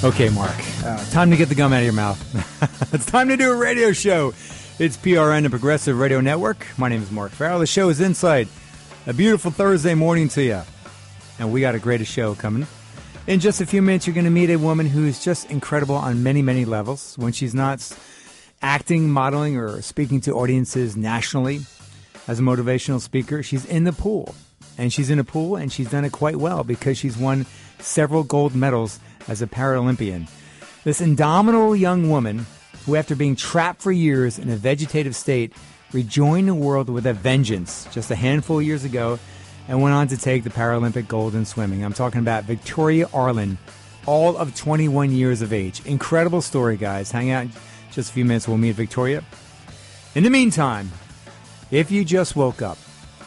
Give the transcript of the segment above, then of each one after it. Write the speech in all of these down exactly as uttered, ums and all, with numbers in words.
Okay, Mark, uh, time to get the gum out of your mouth. It's time to do a radio show. It's P R N, the Progressive Radio Network. My name is Mark Farrell. The show is Insight. A beautiful Thursday morning to you. And we got a great show coming. In just a few minutes, you're going to meet a woman who is just incredible on many, many levels. When she's not acting, modeling, or speaking to audiences nationally as a motivational speaker, she's in the pool. And she's in a pool, and she's done it quite well because she's won several gold medals as a Paralympian. This indomitable young woman, who after being trapped for years in a vegetative state, rejoined the world with a vengeance just a handful of years ago and went on to take the Paralympic gold in swimming. I'm talking about Victoria Arlen, all of twenty-one years of age. Incredible story, guys. Hang out in just a few minutes. We'll meet Victoria. In the meantime, if you just woke up,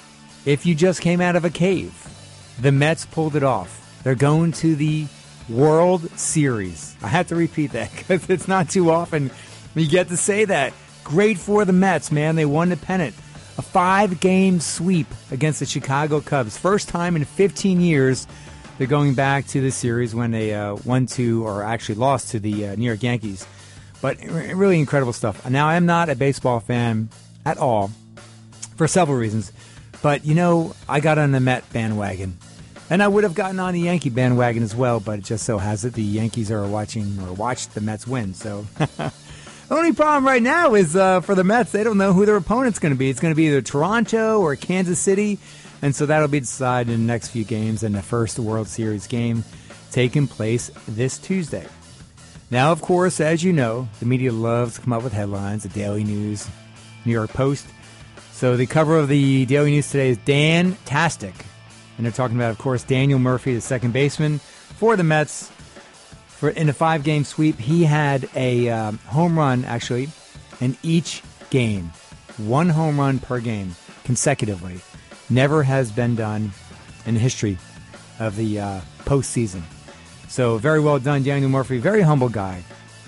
if you just came out of a cave, the Mets pulled it off. They're going to the World Series. I have to repeat that because it's not too often you get to say that. Great for the Mets, man. They won the pennant. A five-game sweep against the Chicago Cubs. First time in fifteen years they're going back to the series when they uh, won to, or actually lost to the uh, New York Yankees. But really incredible stuff. Now, I'm not a baseball fan at all for several reasons. But, you know, I got on the Met bandwagon. And I would have gotten on the Yankee bandwagon as well, but it just so has it the Yankees are watching or watched the Mets win. So the only problem right now is uh, for the Mets, they don't know who their opponent's going to be. It's going to be either Toronto or Kansas City. And so that'll be decided in the next few games in the first World Series game taking place this Tuesday. Now, of course, as you know, the media loves to come up with headlines, the Daily News, New York Post. So the cover of the Daily News today is Dan-tastic. And they're talking about, of course, Daniel Murphy, the second baseman for the Mets. For in a five-game sweep, he had a um, home run, actually, in each game. One home run per game consecutively. Never has been done in the history of the uh, postseason. So very well done, Daniel Murphy. Very humble guy.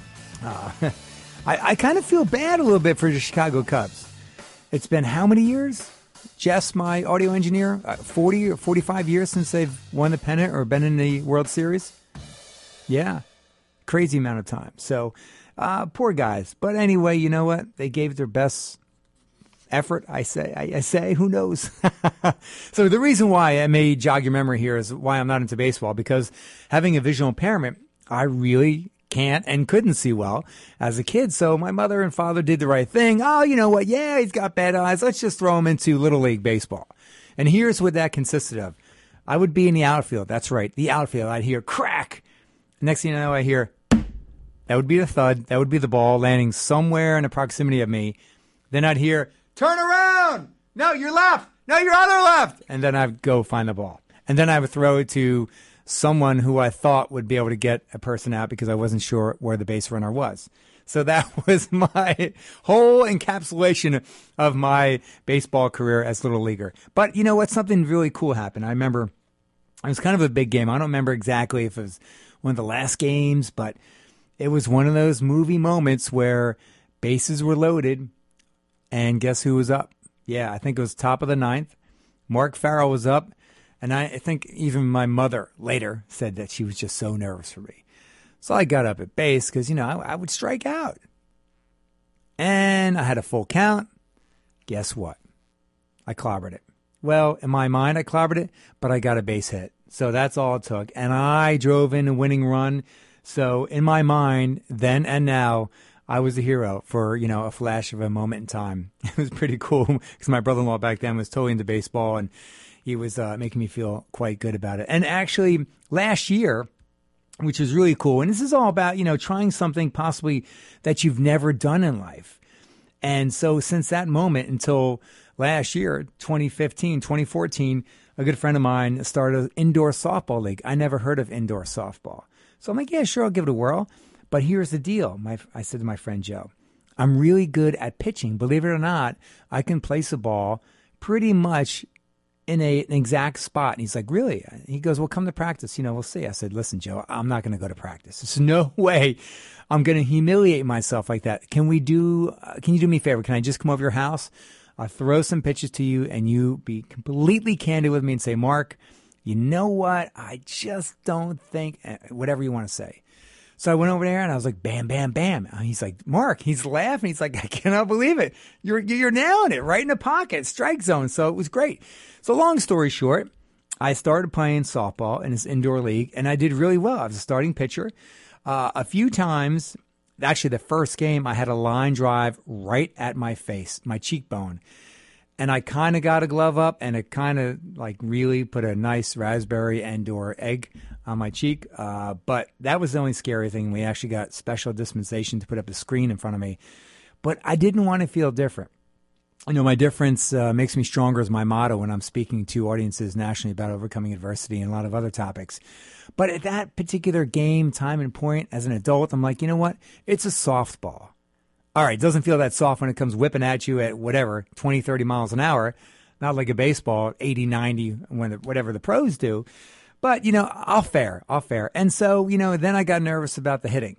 Uh, I, I kind of feel bad a little bit for the Chicago Cubs. It's been how many years? Jess, my audio engineer, uh, forty or forty-five years since they've won the pennant or been in the World Series. Yeah, crazy amount of time. So, uh, poor guys. But anyway, you know what? They gave their best effort, I say. I, I say, who knows? So the reason why I may jog your memory here is why I'm not into baseball, because having a visual impairment, I really can't and couldn't see well as a kid. So my mother and father did the right thing. Oh, you know what? Yeah, he's got bad eyes. Let's just throw him into Little League Baseball. And here's what that consisted of. I would be in the outfield. That's right. The outfield. I'd hear crack. Next thing you know, I hear, that would be the thud. That would be the ball landing somewhere in the proximity of me. Then I'd hear, turn around. No, you're left. No, you're other left. And then I'd go find the ball. And then I would throw it to someone who I thought would be able to get a person out because I wasn't sure where the base runner was. So that was my whole encapsulation of my baseball career as Little Leaguer. But you know what? Something really cool happened. I remember it was kind of a big game. I don't remember exactly if it was one of the last games, but it was one of those movie moments where bases were loaded and guess who was up? Yeah, I think it was top of the ninth. Mark Farrell was up. And I think even my mother later said that she was just so nervous for me. So I got up at base because, you know, I, I would strike out. And I had a full count. Guess what? I clobbered it. Well, in my mind, I clobbered it, but I got a base hit. So that's all it took. And I drove in a winning run. So in my mind, then and now, I was a hero for, you know, a flash of a moment in time. It was pretty cool because my brother-in-law back then was totally into baseball, and he was uh, making me feel quite good about it. And actually, last year, which was really cool, and this is all about, you know, trying something possibly that you've never done in life. And so since that moment until last year, twenty fifteen, twenty fourteen, a good friend of mine started an indoor softball league. I never heard of indoor softball. So I'm like, yeah, sure, I'll give it a whirl. But here's the deal. My, I said to my friend Joe, I'm really good at pitching. Believe it or not, I can place a ball pretty much in a, an exact spot. And he's like, really? He goes, well, come to practice. You know, we'll see. I said, listen, Joe, I'm not going to go to practice. There's no way I'm going to humiliate myself like that. Can we do, uh, can you do me a favor? Can I just come over to your house? I'll throw some pitches to you and you be completely candid with me and say, Mark, you know what? I just don't think, whatever you want to say. So I went over there and I was like, bam, bam, bam. And he's like, Mark, he's laughing. He's like, I cannot believe it. You're, you're nailing it right in the pocket, strike zone. So it was great. So long story short, I started playing softball in this indoor league and I did really well. I was a starting pitcher. Uh, a few times, actually the first game, I had a line drive right at my face, my cheekbone. And I kind of got a glove up and it kind of like really put a nice raspberry and or egg on my cheek. Uh, but that was the only scary thing. We actually got special dispensation to put up a screen in front of me. But I didn't want to feel different. You know, my difference uh, makes me stronger is my motto when I'm speaking to audiences nationally about overcoming adversity and a lot of other topics. But at that particular game, time and point, as an adult, I'm like, you know what? It's a softball. All right, it doesn't feel that soft when it comes whipping at you at whatever, twenty, thirty miles an hour. Not like a baseball, eighty, ninety, when the, whatever the pros do. But, you know, I'll fare, I'll fare. And so, you know, then I got nervous about the hitting.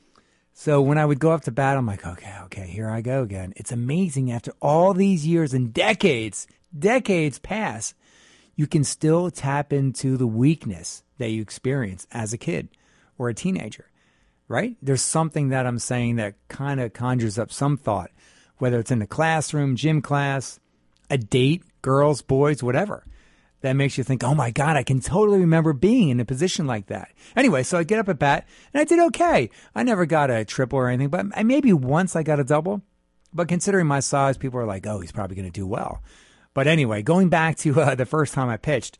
So when I would go up to bat, I'm like, okay, okay, here I go again. It's amazing after all these years and decades, decades pass, you can still tap into the weakness that you experienced as a kid or a teenager. Right? There's something that I'm saying that kind of conjures up some thought, whether it's in the classroom, gym class, a date, girls, boys, whatever, that makes you think, oh my God, I can totally remember being in a position like that. Anyway, so I get up at bat and I did okay. I never got a triple or anything, but maybe once I got a double. But considering my size, people are like, oh, he's probably going to do well. But anyway, going back to uh, the first time I pitched,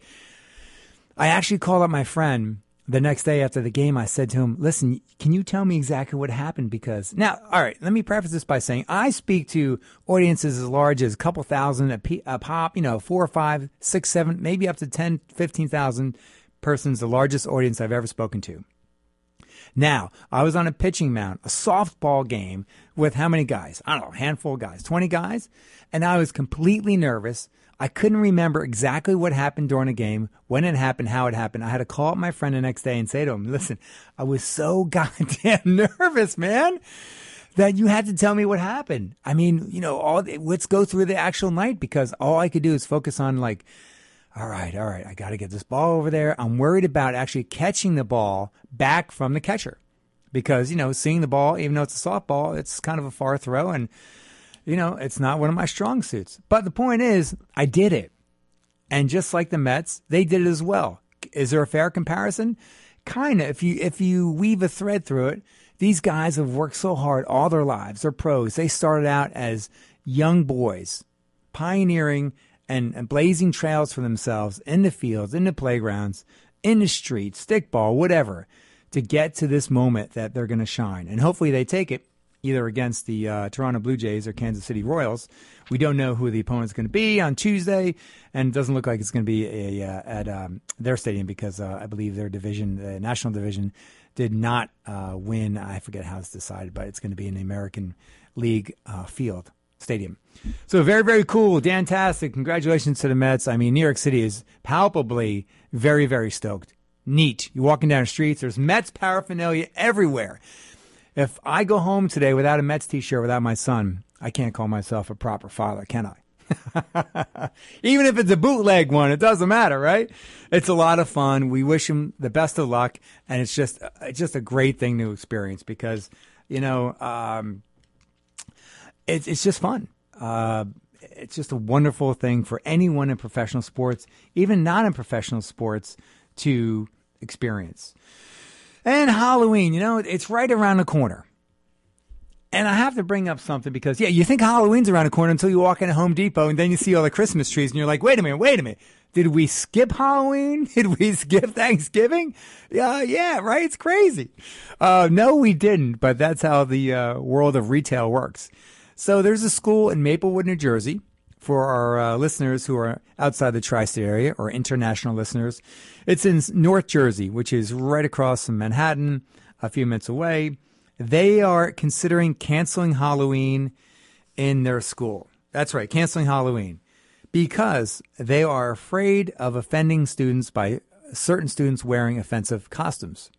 I actually called up my friend. The next day after the game, I said to him, listen, can you tell me exactly what happened? Because now, all right, let me preface this by saying I speak to audiences as large as a couple thousand a, p- a pop, you know, four or five, six, seven, maybe up to ten, fifteen thousand persons, the largest audience I've ever spoken to. Now, I was on a pitching mound, a softball game with how many guys? I don't know, a handful of guys, twenty guys. And I was completely nervous. I couldn't remember exactly what happened during a game, when it happened, how it happened. I had to call up my friend the next day and say to him, listen, I was so goddamn nervous, man, that you had to tell me what happened. I mean, you know, all let's go through the actual night because all I could do is focus on like, all right, all right, I got to get this ball over there. I'm worried about actually catching the ball back from the catcher because, you know, seeing the ball, even though it's a softball, it's kind of a far throw and you know, it's not one of my strong suits. But the point is, I did it. And just like the Mets, they did it as well. Is there a fair comparison? Kind of. If you if you weave a thread through it, these guys have worked so hard all their lives. They're pros. They started out as young boys, pioneering and, and blazing trails for themselves in the fields, in the playgrounds, in the streets, stickball, whatever, to get to this moment that they're going to shine. And hopefully they take it either against the uh, Toronto Blue Jays or Kansas City Royals. We don't know who the opponent's going to be on Tuesday, and it doesn't look like it's going to be a, uh, at um, their stadium because uh, I believe their division, the National Division, did not uh, win. I forget how it's decided, but it's going to be in the American League uh, field stadium. So very, very cool. Fantastic. Congratulations to the Mets. I mean, New York City is palpably very, very stoked. Neat. You're walking down the streets. There's Mets paraphernalia everywhere. If I go home today without a Mets t-shirt, without my son, I can't call myself a proper father, can I? Even if it's a bootleg one, it doesn't matter, right? It's a lot of fun. We wish him the best of luck, and it's just it's just a great thing to experience because, you know, um, it's it's just fun. Uh, it's just a wonderful thing for anyone in professional sports, even not in professional sports, to experience. And Halloween, you know, it's right around the corner. And I have to bring up something because, yeah, you think Halloween's around the corner until you walk into Home Depot and then you see all the Christmas trees and you're like, wait a minute, wait a minute. Did we skip Halloween? Did we skip Thanksgiving? Yeah, yeah, right? It's crazy. Uh, no, we didn't, but that's how the uh, world of retail works. So there's a school in Maplewood, New Jersey. For our uh, listeners who are outside the tri-state area or international listeners, it's in North Jersey, which is right across from Manhattan, a few minutes away. They are considering canceling Halloween in their school. That's right, canceling Halloween because they are afraid of offending students by certain students wearing offensive costumes.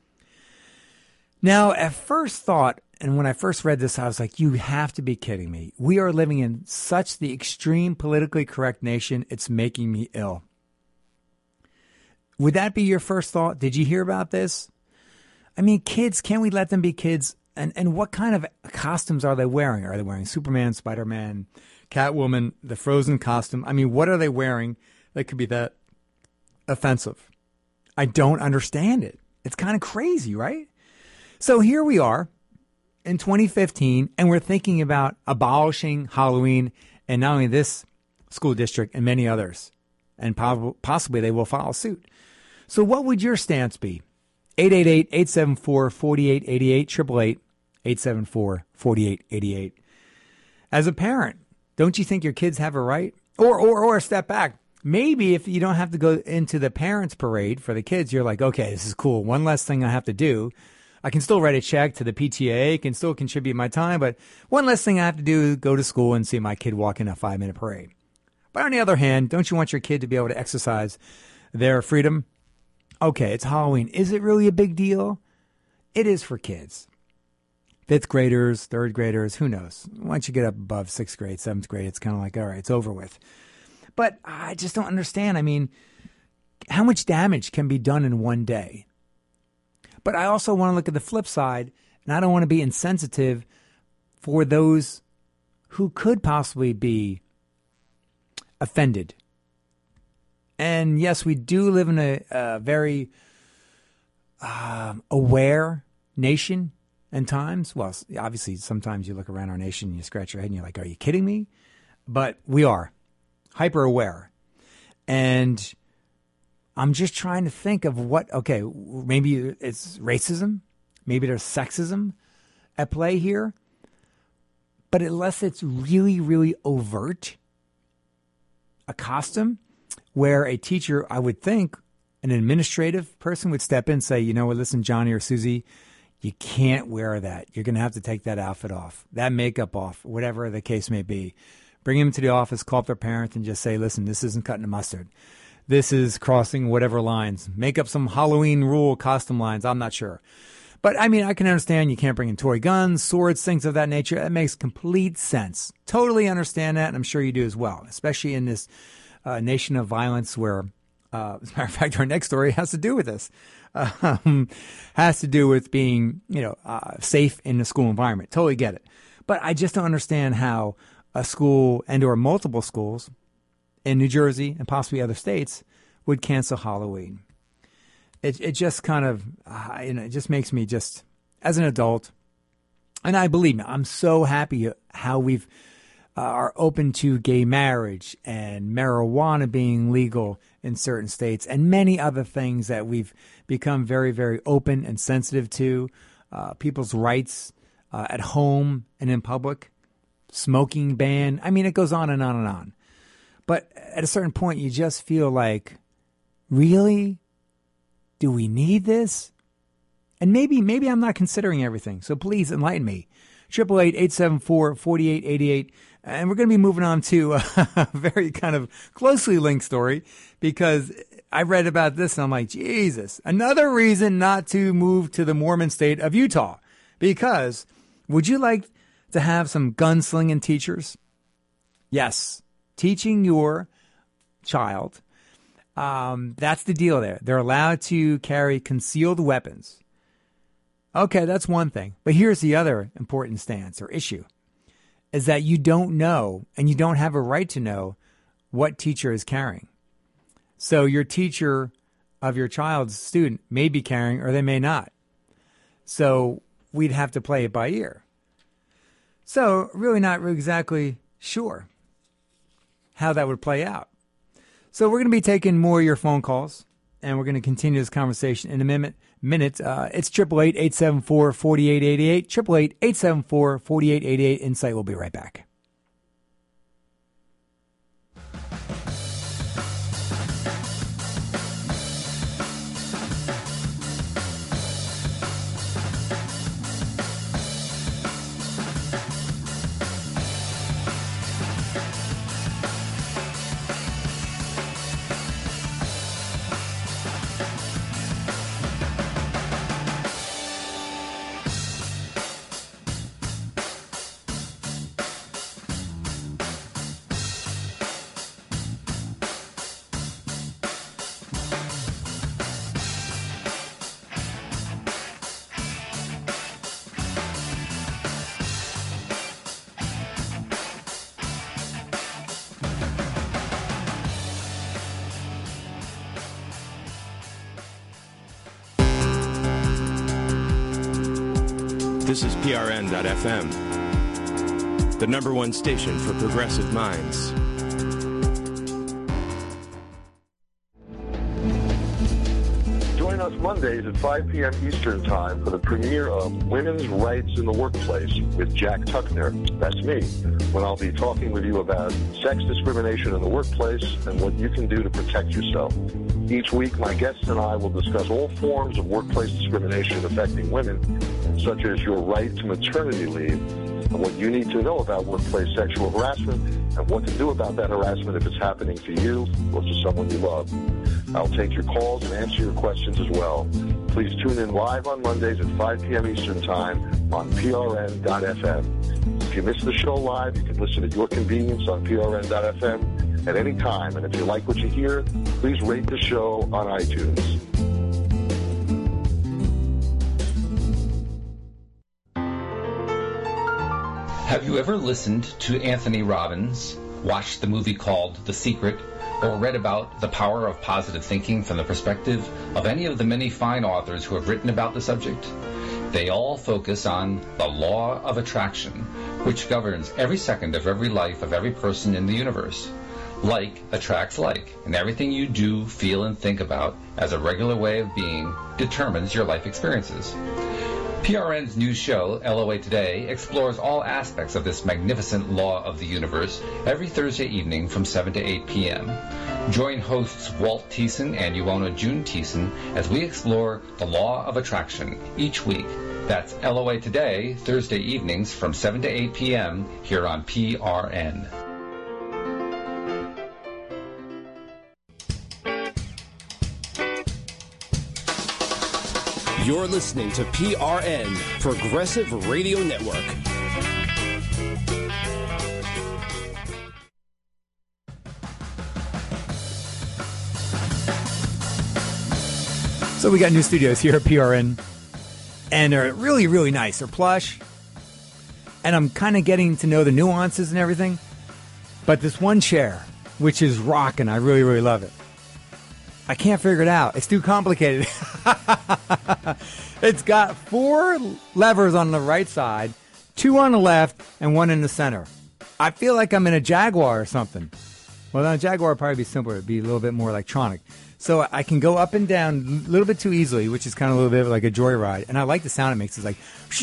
Now, at first thought, and when I first read this, I was like, you have to be kidding me. We are living in such the extreme politically correct nation, it's making me ill. Would that be your first thought? Did you hear about this? I mean, kids, can't we let them be kids? And and what kind of costumes are they wearing? Are they wearing Superman, Spider-Man, Catwoman, the Frozen costume? I mean, what are they wearing that could be that offensive? I don't understand it. It's kind of crazy, right? So here we are in twenty fifteen, and we're thinking about abolishing Halloween, and not only this school district and many others, and pob- possibly they will follow suit. So what would your stance be? eight eight eight, eight seven four, four eight eight eight, eight eight eight, eight seven four, four eight eight eight. As a parent, don't you think your kids have a right? Or, or, or step back. Maybe if you don't have to go into the parents' parade for the kids, you're like, okay, this is cool. One less thing I have to do. I can still write a check to the P T A, can still contribute my time, but one less thing I have to do is go to school and see my kid walk in a five-minute parade. But on the other hand, don't you want your kid to be able to exercise their freedom? Okay, it's Halloween. Is it really a big deal? It is for kids. Fifth graders, third graders, who knows? Once you get up above sixth grade, seventh grade, it's kind of like, all right, it's over with. But I just don't understand. I mean, how much damage can be done in one day? But I also want to look at the flip side, and I don't want to be insensitive for those who could possibly be offended. And yes, we do live in a, a very um, aware nation and times. Well, obviously, sometimes you look around our nation and you scratch your head and you're like, are you kidding me? But we are hyper aware. And I'm just trying to think of what, okay, maybe it's racism. Maybe there's sexism at play here. But unless it's really, really overt, a costume where a teacher, I would think, an administrative person would step in and say, you know what, listen, Johnny or Susie, you can't wear that. You're going to have to take that outfit off, that makeup off, whatever the case may be. Bring them to the office, call up their parent, and just say, listen, this isn't cutting the mustard. This is crossing whatever lines. Make up some Halloween rule costume lines. I'm not sure. But, I mean, I can understand you can't bring in toy guns, swords, things of that nature. That makes complete sense. Totally understand that, and I'm sure you do as well, especially in this uh, nation of violence where, uh, as a matter of fact, our next story has to do with this. Um, has to do with being, you know, uh, safe in the school environment. Totally get it. But I just don't understand how a school and or multiple schools in New Jersey and possibly other states would cancel Halloween. It it just kind of, uh, you know, it just makes me just, as an adult, and I believe me, I'm so happy how we've uh, are open to gay marriage and marijuana being legal in certain states and many other things that we've become very, very open and sensitive to. Uh, people's rights uh, at home and in public, smoking ban. I mean, it goes on and on and on. But at a certain point, you just feel like, really? Do we need this? And maybe maybe I'm not considering everything. So please enlighten me. eight eight eight, eight seven four, four eight eight eight. And we're going to be moving on to a very kind of closely linked story because I read about this and I'm like, Jesus, another reason not to move to the Mormon state of Utah. Because would you like to have some gunslinging teachers? Yes. Teaching your child. Um, that's the deal there. They're allowed to carry concealed weapons. Okay, that's one thing. But here's the other important stance or issue, is that you don't know and you don't have a right to know what teacher is carrying. So your teacher of your child's student may be carrying or they may not. So we'd have to play it by ear. So really not exactly sure how that would play out. So we're going to be taking more of your phone calls, and we're going to continue this conversation in a minute. minute. Uh, it's eight eight eight, eight seven four, four eight eight eight, eight eight eight, eight seven four, four eight eight eight. Insight will be right back. This is P R N dot F M, the number one station for progressive minds. Join us Mondays at five p.m. Eastern Time for the premiere of Women's Rights in the Workplace with Jack Tuckner. That's me, when I'll be talking with you about sex discrimination in the workplace and what you can do to protect yourself. Each week, my guests and I will discuss all forms of workplace discrimination affecting women, such as your right to maternity leave, and what you need to know about workplace sexual harassment, and what to do about that harassment if it's happening to you or to someone you love. I'll take your calls and answer your questions as well. Please tune in live on Mondays at five p.m. Eastern Time on P R N dot F M. If you miss the show live, you can listen at your convenience on P R N dot F M at any time. And if you like what you hear, please rate the show on iTunes. Have you ever listened to Anthony Robbins, watched the movie called The Secret, or read about the power of positive thinking from the perspective of any of the many fine authors who have written about the subject? They all focus on the law of attraction, which governs every second of every life of every person in the universe. Like attracts like, and everything you do, feel, and think about as a regular way of being determines your life experiences. P R N's new show, L O A Today, explores all aspects of this magnificent law of the universe every Thursday evening from seven to eight p.m. Join hosts Walt Thiessen and Ioana June Thiessen as we explore the law of attraction each week. That's L O A Today, Thursday evenings from seven to eight p.m. here on P R N. You're listening to P R N, Progressive Radio Network. So we got new studios here at P R N, and they're really, really nice. They're plush, and I'm kind of getting to know the nuances and everything. But this one chair, which is rocking, I really, really love it. I can't figure it out. It's too complicated. It's got four levers on the right side, two on the left, and one in the center. I feel like I'm in a Jaguar or something. Well, on a Jaguar would probably be simpler. It'd be a little bit more electronic. So I can go up and down a little bit too easily, which is kind of a little bit like a joyride. And I like the sound it makes. It's like,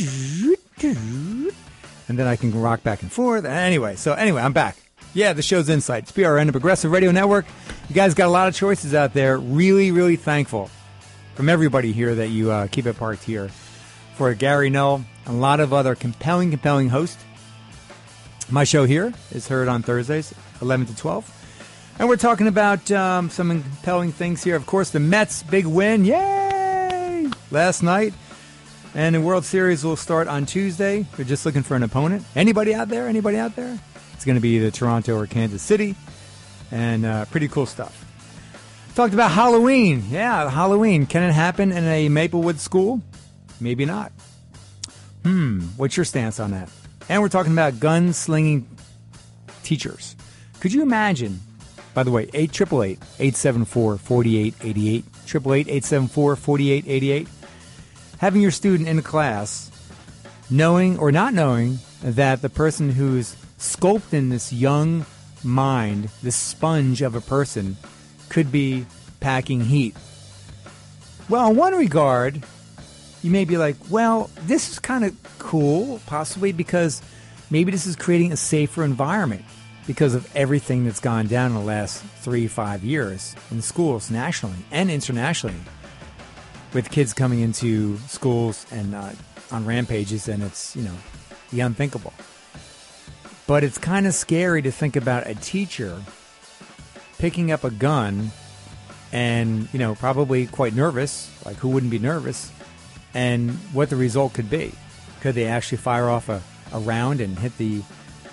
and then I can rock back and forth. Anyway, so anyway, I'm back. Yeah, the show's Insight. It's P R N, the Progressive Radio Network. You guys got a lot of choices out there. Really, really thankful from everybody here that you uh, keep it parked here. For Gary Null, a lot of other compelling, compelling hosts. My show here is heard on Thursdays, eleven to twelve. And we're talking about um, some compelling things here. Of course, the Mets' big win. Yay! Last night. And the World Series will start on Tuesday. They're just looking for an opponent. Anybody out there? Anybody out there? It's going to be either Toronto or Kansas City. And uh, pretty cool stuff. Talked about Halloween. Yeah, Halloween. Can it happen in a Maplewood school? Maybe not. Hmm, what's your stance on that? And we're talking about gun-slinging teachers. Could you imagine, by the way, eight eight eight, eight seven four, four eight eight eight, eight eight eight, eight seven four, four eight eight eight, having your student in class knowing or not knowing that the person who's sculpted in this young mind, this sponge of a person, could be packing heat. Well, in one regard, you may be like, well, this is kind of cool, possibly because maybe this is creating a safer environment because of everything that's gone down in the last three, five years in schools nationally and internationally with kids coming into schools and uh, on rampages, and it's, you know, the unthinkable. But it's kind of scary to think about a teacher picking up a gun and, you know, probably quite nervous, like who wouldn't be nervous, and what the result could be. Could they actually fire off a, a round and hit the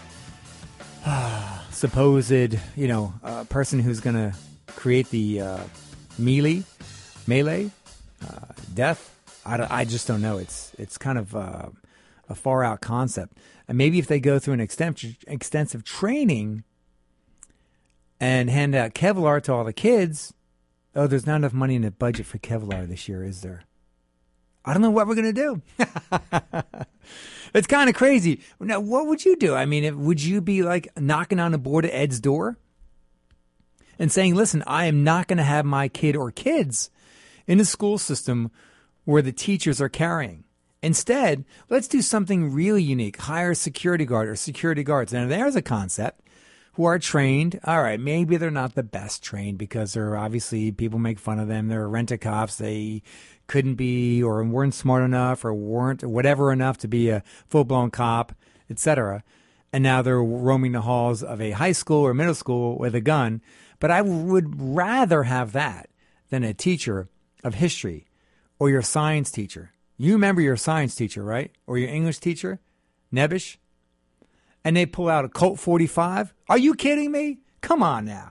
uh, supposed, you know, uh, person who's going to create the uh, melee, melee, uh, death? I, I just don't know. It's, it's kind of uh, a far-out concept. And maybe if they go through an extensive, extensive training and hand out Kevlar to all the kids, oh, there's not enough money in the budget for Kevlar this year, is there? I don't know what we're going to do. It's kind of crazy. Now, what would you do? I mean, if, would you be like knocking on the Board of Ed's door and saying, listen, I am not going to have my kid or kids in a school system where the teachers are carrying. Instead, let's do something really unique. Hire a security guard or security guards. Now, there's a concept who are trained. All right, maybe they're not the best trained because they're obviously, people make fun of them. They're rent-a-cops. They couldn't be or weren't smart enough or weren't whatever enough to be a full-blown cop, et cetera. And now they're roaming the halls of a high school or middle school with a gun. But I would rather have that than a teacher of history or your science teacher. You remember your science teacher, right? Or your English teacher, Nebish? And they pull out a Colt forty-five? Are you kidding me? Come on now.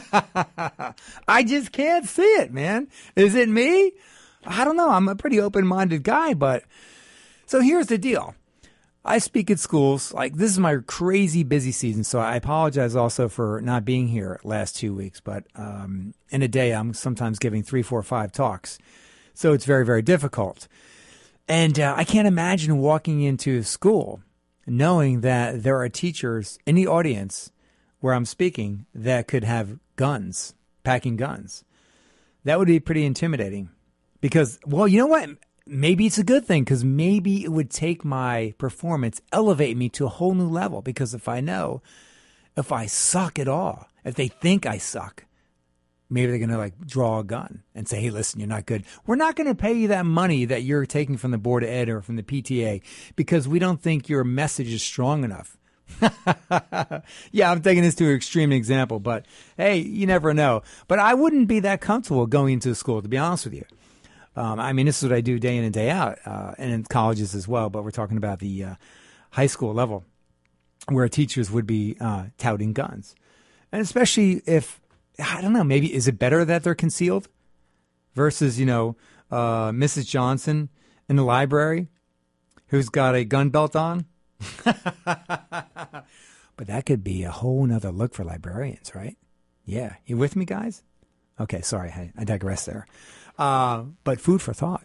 I just can't see it, man. Is it me? I don't know. I'm a pretty open-minded guy, but so here's the deal. I speak at schools. Like, this is my crazy busy season, so I apologize also for not being here last two weeks. But um, in a day, I'm sometimes giving three, four, five talks. So it's very, very difficult. And uh, I can't imagine walking into school knowing that there are teachers in the audience where I'm speaking that could have guns, packing guns. That would be pretty intimidating. Because, well, you know what? Maybe it's a good thing because maybe it would take my performance, elevate me to a whole new level. Because if I know, if I suck at all, if they think I suck, maybe they're going to like draw a gun and say, hey, listen, you're not good. We're not going to pay you that money that you're taking from the Board of Ed or from the P T A because we don't think your message is strong enough. Yeah, I'm taking this to an extreme example, but hey, you never know. But I wouldn't be that comfortable going into school, to be honest with you. Um, I mean, this is what I do day in and day out, uh, and in colleges as well. But we're talking about the uh, high school level where teachers would be uh, touting guns. And especially if, I don't know, maybe is it better that they're concealed versus, you know, uh, Missus Johnson in the library who's got a gun belt on? But that could be a whole nother look for librarians, right? Yeah. You with me, guys? Okay, sorry. I, I digress there. Uh, but food for thought.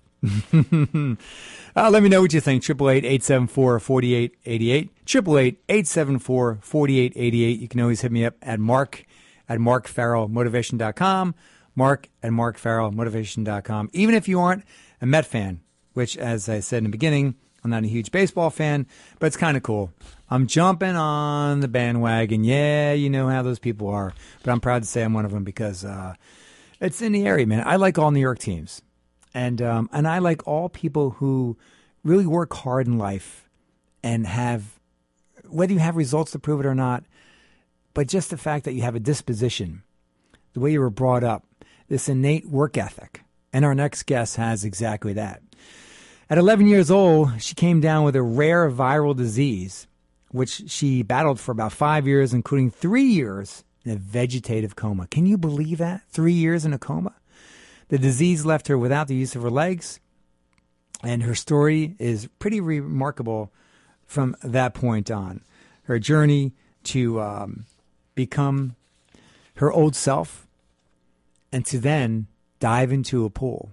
uh, let me know what you think. eight eight eight, eight seven four, four eight eight eight. eight eight eight, eight seven four, four eight eight eight. You can always hit me up at mark at mark farrell motivation dot com. Mark at mark farrell motivation dot com. Even if you aren't a Met fan, which, as I said in the beginning, I'm not a huge baseball fan, but it's kind of cool. I'm jumping on the bandwagon. Yeah, you know how those people are. But I'm proud to say I'm one of them because uh, it's in the area, man. I like all New York teams. And um, and I like all people who really work hard in life and have, whether you have results to prove it or not, but just the fact that you have a disposition, the way you were brought up, this innate work ethic. And our next guest has exactly that. At eleven years old, she came down with a rare viral disease, which she battled for about five years, including three years in a vegetative coma. Can you believe that? Three years in a coma? The disease left her without the use of her legs, and her story is pretty remarkable from that point on. Her journey to um, become her old self and to then dive into a pool,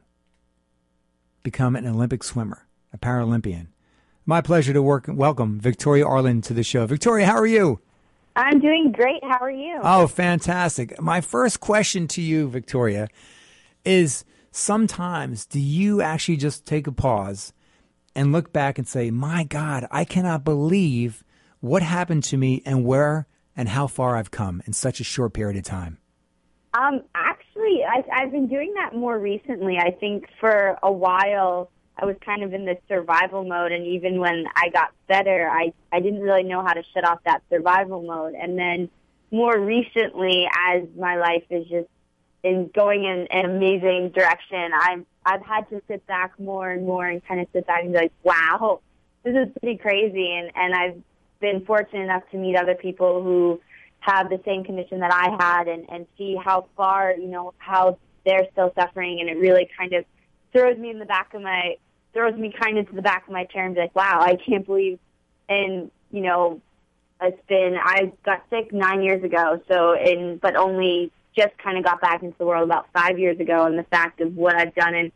become an Olympic swimmer, a Paralympian. My pleasure to work, welcome Victoria Arlen to the show. Victoria, how are you? I'm doing great. How are you? Oh, fantastic. My first question to you, Victoria, is sometimes do you actually just take a pause and look back and say, my God, I cannot believe what happened to me and where and how far I've come in such a short period of time? Um, actually, I, I've been doing that more recently. I think for a while I was kind of in this survival mode, and even when I got better, I, I didn't really know how to shut off that survival mode. And then more recently, as my life is just in going in an amazing direction, I've, I've had to sit back more and more and kind of sit back and be like, wow, this is pretty crazy. And, and I've been fortunate enough to meet other people who have the same condition that I had and, and see how far, you know, how they're still suffering. And it really kind of throws me in the back of my, throws me kind of to the back of my chair and be like, wow, I can't believe, and, you know, it's been, I got sick nine years ago, so, in, but only just kind of got back into the world about five years ago, and the fact of what I've done in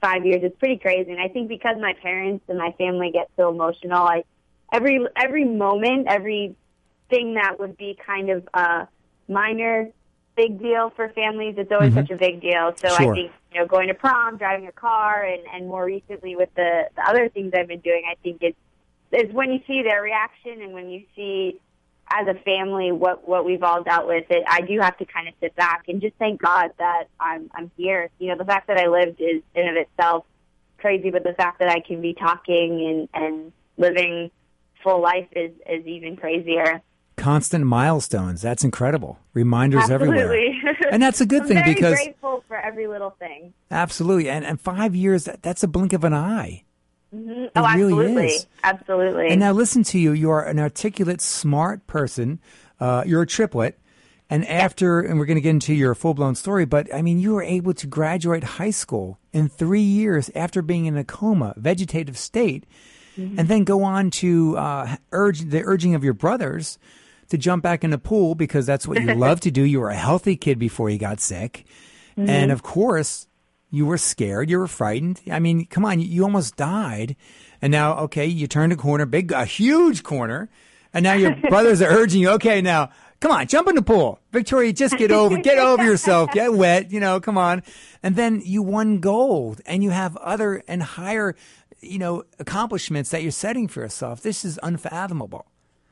five years. It's pretty crazy. And I think because my parents and my family get so emotional, I every every moment, every thing that would be kind of a minor big deal for families, it's always mm-hmm. such a big deal. So sure. I think, you know, going to prom, driving a car, and, and more recently with the, the other things I've been doing, I think it's, it's when you see their reaction and when you see as a family what, what we've all dealt with, it, I do have to kind of sit back and just thank God that I'm, I'm here. You know, the fact that I lived is in of itself crazy, but the fact that I can be talking and, and living full life is, is even crazier. Constant milestones. That's incredible. Reminders Absolutely. everywhere. And that's a good I'm thing very because... grateful for every little thing. Absolutely. And, and five years, that, that's a blink of an eye. Mm-hmm. It Oh, really absolutely. is. Absolutely. And now listen to you. You are an articulate, smart person. Uh, you're a triplet. And after, and we're going to get into your full-blown story, but, I mean, you were able to graduate high school in three years after being in a coma, vegetative state, mm-hmm. and then go on to uh, urge the urging of your brothers to jump back in the pool because that's what you love to do. You were a healthy kid before you got sick. Mm-hmm. And, of course, you were scared. You were frightened. I mean, come on, you, you almost died. And now, okay, you turned a corner, big, a huge corner, and now your brothers are urging you, okay, now, come on, jump in the pool. Victoria, just get over, get over yourself, get wet, you know, come on. And then you won gold, and you have other and higher, you know, accomplishments that you're setting for yourself. This is unfathomable.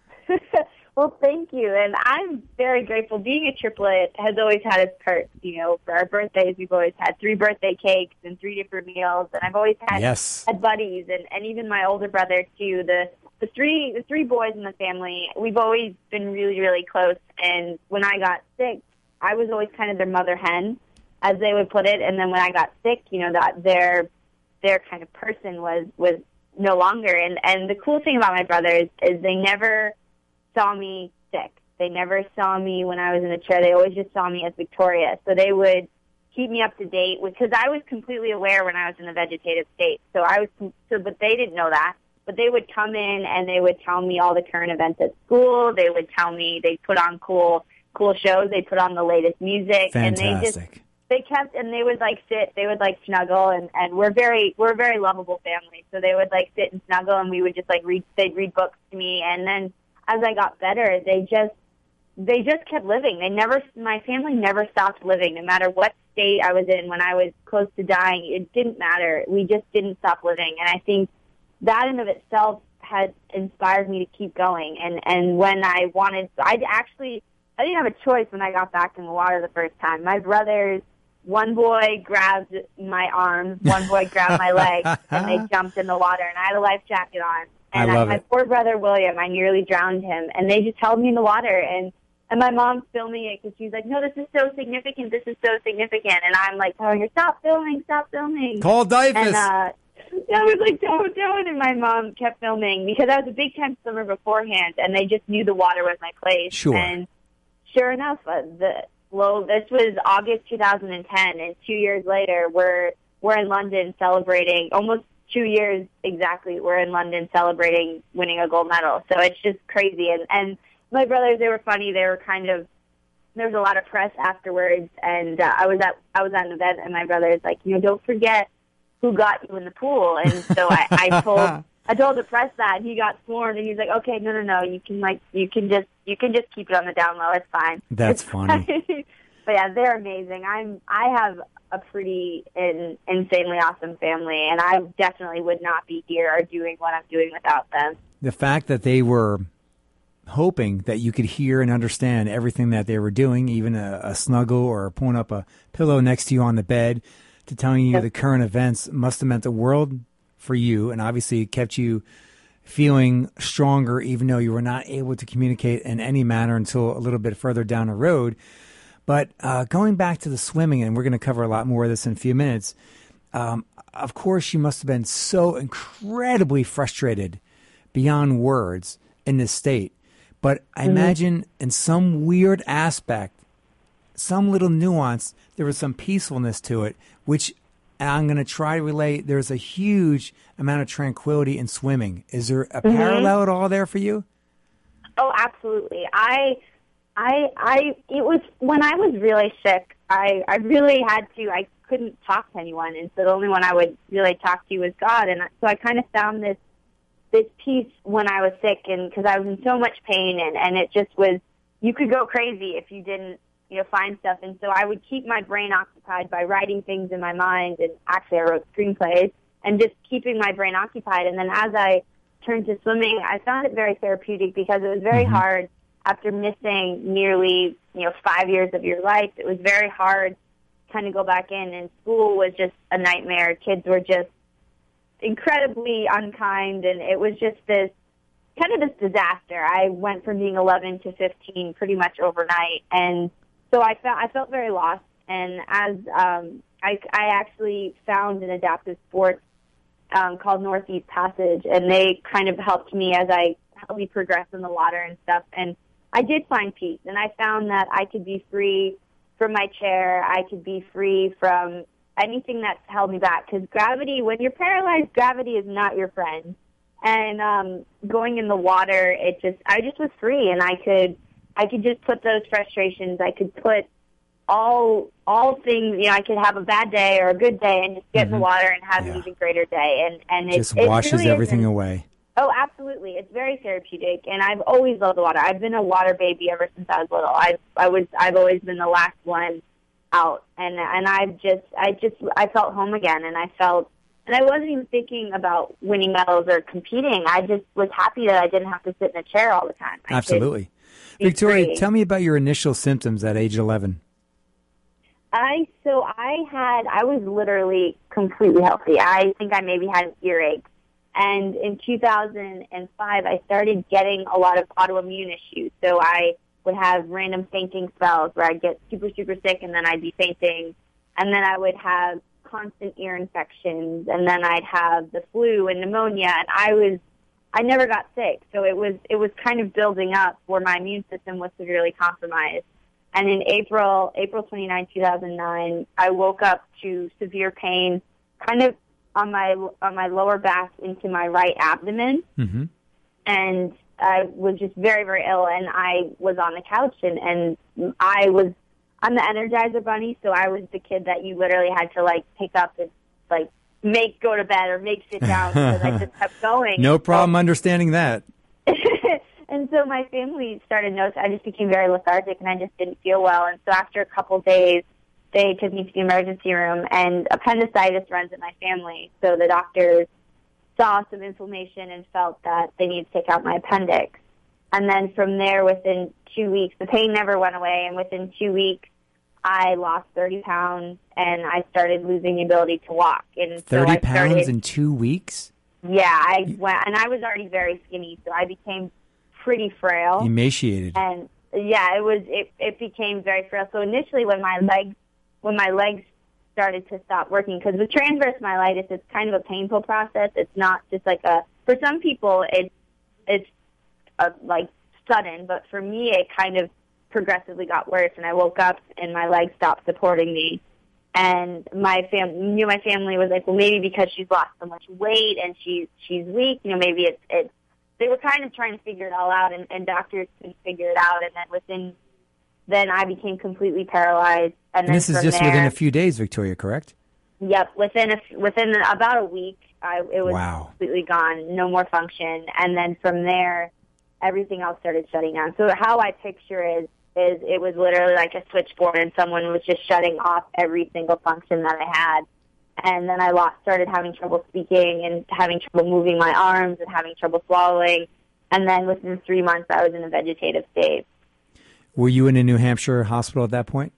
Well, thank you, and I'm very grateful. Being a triplet has always had its perks. You know, for our birthdays, we've always had three birthday cakes and three different meals, and I've always had, yes. had buddies, and, and even my older brother, too. The the three the three boys in the family, we've always been really, really close, and when I got sick, I was always kind of their mother hen, as they would put it, and then when I got sick, you know, that their their kind of person was, was no longer, and, and the cool thing about my brothers is they never saw me sick. They never saw me when I was in a chair. They always just saw me as Victoria. So they would keep me up to date because I was completely aware when I was in a vegetative state. So I was, so, but they didn't know that. But they would come in and they would tell me all the current events at school. They would tell me they put on cool, cool shows. They put on the latest music. Fantastic. And they just, they kept, and they would like sit, they would like snuggle, and, and we're very, we're a very lovable family. So they would like sit and snuggle, and we would just like read, they'd read books to me, and then as I got better, they just they just kept living. They never, my family never stopped living, no matter what state I was in. When I was close to dying, it didn't matter. We just didn't stop living, and I think that in of itself has inspired me to keep going. And and when I wanted, I actually I didn't have a choice when I got back in the water the first time. My brothers, one boy grabbed my arms, one boy grabbed my legs, and they jumped in the water, and I had a life jacket on. And I love I, my it. poor brother, William, I nearly drowned him. And they just held me in the water. And, and my mom's filming it because she's like, no, this is so significant. This is so significant. And I'm like telling her, stop filming, stop filming. Call Dyfus. And uh, I was like, don't, don't. And my mom kept filming because I was a big-time swimmer beforehand. And they just knew the water was my place. Sure. And sure enough, uh, the well, this was August two thousand ten. And two years later, we're, we're in London celebrating almost two years exactly, we're in London celebrating winning a gold medal. So it's just crazy. And, and my brothers, they were funny. They were kind of, there was a lot of press afterwards. And uh, I was at I was at an event, and my brother's like, you know, don't forget who got you in the pool. And so I, I told I told the press that, and he got sworn, and he's like, okay, no, no, no, you can like you can just you can just keep it on the down low. It's fine. That's it's funny. Fine. But yeah, they're amazing. I'm I have a pretty in, insanely awesome family, and I definitely would not be here or doing what I'm doing without them. The fact that they were hoping that you could hear and understand everything that they were doing, even a, a snuggle or pulling up a pillow next to you on the bed, to telling you Yep. the current events must have meant the world for you, and obviously it kept you feeling stronger even though you were not able to communicate in any manner until a little bit further down the road. But uh, going back to the swimming, and we're going to cover a lot more of this in a few minutes, um, of course you must have been so incredibly frustrated beyond words in this state. But I mm-hmm. imagine in some weird aspect, some little nuance, there was some peacefulness to it, which I'm going to try to relate. There's a huge amount of tranquility in swimming. Is there a mm-hmm. parallel at all there for you? Oh, absolutely. I... I, I, it was when I was really sick, I, I really had to, I couldn't talk to anyone. And so the only one I would really talk to was God. And so I kind of found this, this peace when I was sick, and because I was in so much pain, and, and it just was, you could go crazy if you didn't, you know, find stuff. And so I would keep my brain occupied by writing things in my mind. And actually I wrote screenplays and just keeping my brain occupied. And then as I turned to swimming, I found it very therapeutic because it was very mm-hmm. hard after missing nearly, you know, five years of your life. It was very hard to kind of go back in, and school was just a nightmare. Kids were just incredibly unkind, and it was just this kind of this disaster. I went from being eleven to fifteen pretty much overnight, and so I felt I felt very lost. And as um, I, I actually found an adaptive sport um, called Northeast Passage, and they kind of helped me as I helped me progress in the water and stuff. And I did find peace, and I found that I could be free from my chair. I could be free from anything that's held me back, because gravity, when you're paralyzed, gravity is not your friend. And um, going in the water, it just, I just was free, and I could, I could just put those frustrations, I could put all, all things, you know, I could have a bad day or a good day and just get mm-hmm. in the water and have yeah. an even greater day. And, and it just washes it really everything isn't. away. Oh, absolutely. It's very therapeutic, and I've always loved the water. I've been a water baby ever since I was little. I, I was, I've always been the last one out, and and I've just, I just, I felt home again, and I felt, and I wasn't even thinking about winning medals or competing. I just was happy that I didn't have to sit in a chair all the time. I Absolutely. Victoria, free. Tell me about your initial symptoms at age eleven. I, so I had, I was literally completely healthy. I think I maybe had an earache. And in two thousand five, I started getting a lot of autoimmune issues. So I would have random fainting spells where I'd get super, super sick, and then I'd be fainting. And then I would have constant ear infections, and then I'd have the flu and pneumonia. And I was, I never got sick. So it was, it was kind of building up where my immune system was severely compromised. And in April, April twenty-ninth, two thousand nine, I woke up to severe pain, kind of on my on my lower back into my right abdomen, mm-hmm. and I was just very, very ill. And I was on the couch, and, and I was I'm the Energizer Bunny, so I was the kid that you literally had to like pick up and like make go to bed or make sit down because I just kept going. No problem so, understanding that. And so my family started noticing. I just became very lethargic, and I just didn't feel well. And so after a couple of days, they took me to the emergency room, and appendicitis runs in my family. So the doctors saw some inflammation and felt that they needed to take out my appendix. And then from there, within two weeks, the pain never went away, and within two weeks, I lost thirty pounds, and I started losing the ability to walk. And thirty so I pounds started, in two weeks? Yeah, I went, and I was already very skinny, so I became pretty frail. Emaciated. And yeah, it was, it, it became very frail. So initially when my legs, when my legs started to stop working, because with transverse myelitis, it's kind of a painful process. It's not just like a, for some people, it's, it's a, like sudden, but for me, it kind of progressively got worse, and I woke up and my legs stopped supporting me. And my fam, you know, my family was like, well, maybe because she's lost so much weight and she's, she's weak, you know, maybe it's, it's, they were kind of trying to figure it all out, and, and doctors couldn't figure it out. And then within, then I became completely paralyzed. And, and then this is just there, within a few days, Victoria, correct? Yep, within a, within about a week, I, it was wow. completely gone, no more function. And then from there, everything else started shutting down. So how I picture is, is it was literally like a switchboard, and someone was just shutting off every single function that I had. And then I lost, started having trouble speaking and having trouble moving my arms and having trouble swallowing. And then within three months, I was in a vegetative state. Were you in a New Hampshire hospital at that point?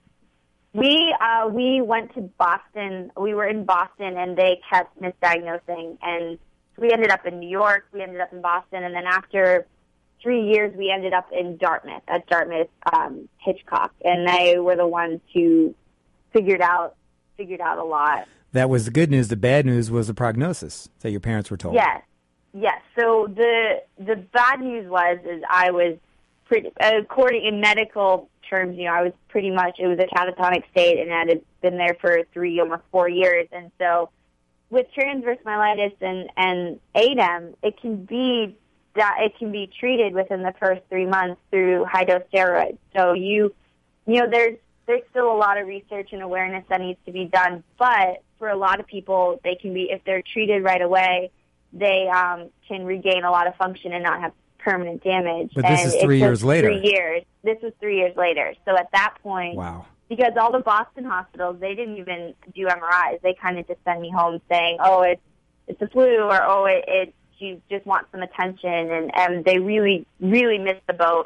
We uh, we went to Boston. We were in Boston, and they kept misdiagnosing. And we ended up in New York. We ended up in Boston. And then after three years, we ended up in Dartmouth, at Dartmouth um, Hitchcock. And they were the ones who figured out figured out a lot. That was the good news. The bad news was the prognosis that your parents were told. Yes, yes. So the the bad news was is I was pretty, according in medical terms, you know, I was pretty much, it was a catatonic state, and I had been there for three, almost four years. And so with transverse myelitis and and A D E M, it can be that it can be treated within the first three months through high dose steroids. So you you know there's there's still a lot of research and awareness that needs to be done. But for a lot of people, they can be, if they're treated right away, they um, can regain a lot of function and not have permanent damage. But this and is three years later. Three years. This was three years later. So at that point, wow. Because all the Boston hospitals, they didn't even do M R Is. They kind of just sent me home saying, "Oh, it's it's a flu," or "Oh, it, it you just want some attention," and and they really really missed the boat.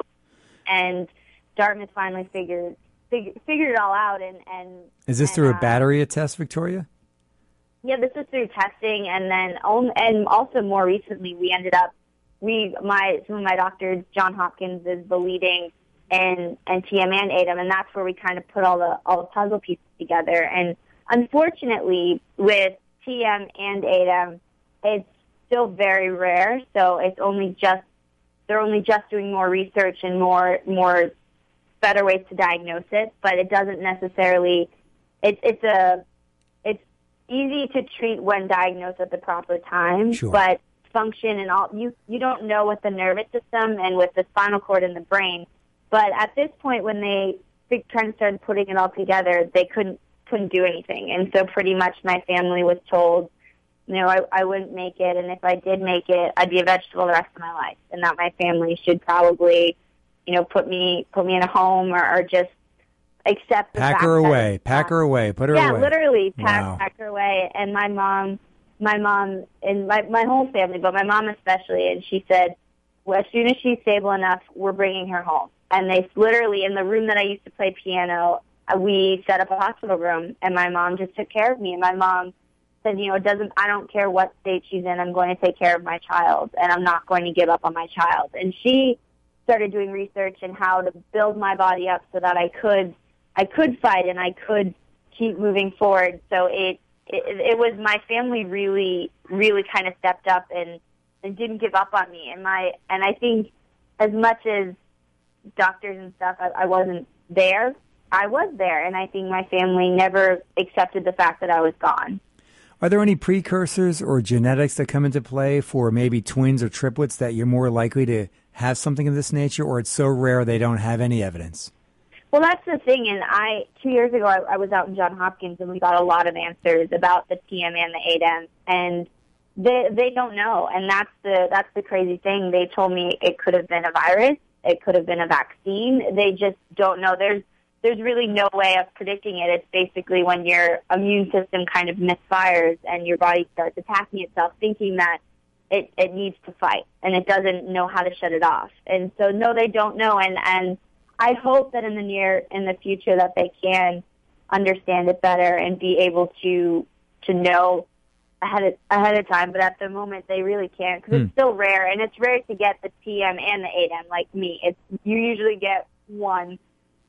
And Dartmouth finally figured figured, figured it all out. And, and is this and, through uh, a battery of tests, Victoria? Yeah, this is through testing, and then on, and also more recently, we ended up we my some of my doctors, John Hopkins is the leading in in T M and A D E M, and that's where we kind of put all the all the puzzle pieces together. And unfortunately, with T M and A D E M, it's still very rare. So it's only just they're only just doing more research and more more better ways to diagnose it, but it doesn't necessarily. It's it's a it's easy to treat when diagnosed at the proper time, sure. but function and all you you don't know with the nervous system and with the spinal cord in the brain. But at this point, when they kind of started putting it all together, they couldn't couldn't do anything, and so pretty much my family was told, you know, I, I wouldn't make it, and if I did make it, I'd be a vegetable the rest of my life, and that my family should probably, you know, put me put me in a home or, or just accept the pack fact her that away, it's pack not- her away, put her yeah, away. Yeah, literally pack Wow. pack her away. And my mom, my mom, and my my whole family, but my mom especially, and she said, well, as soon as she's stable enough, we're bringing her home. And they literally, in the room that I used to play piano, uh, we set up a hospital room, and my mom just took care of me. And my mom said, you know, it doesn't, I don't care what state she's in, I'm going to take care of my child, and I'm not going to give up on my child. And she started doing research in how to build my body up so that I could, I could fight and I could keep moving forward. So it, it, it was my family really, really kind of stepped up and, and didn't give up on me. And my, and I think as much as doctors and stuff, I, I wasn't there. I was there, and I think my family never accepted the fact that I was gone. Are there any precursors or genetics that come into play for maybe twins or triplets that you're more likely to have something of this nature, or it's so rare they don't have any evidence? Well, that's the thing, and I two years ago I, I was out in Johns Hopkins, and we got a lot of answers about the T M and the A D E M, and they they don't know, and that's the that's the crazy thing. They told me it could have been a virus. It could have been a vaccine. They just don't know. There's there's really no way of predicting it. It's basically when your immune system kind of misfires and your body starts attacking itself, thinking that it, it needs to fight, and it doesn't know how to shut it off. And so, no, they don't know. And, and I hope that in the near, in the future, that they can understand it better and be able to to know ahead of, ahead of time, but at the moment they really can't, because hmm. it's still rare, and it's rare to get the T M and the A D E M like me. It's you usually get one.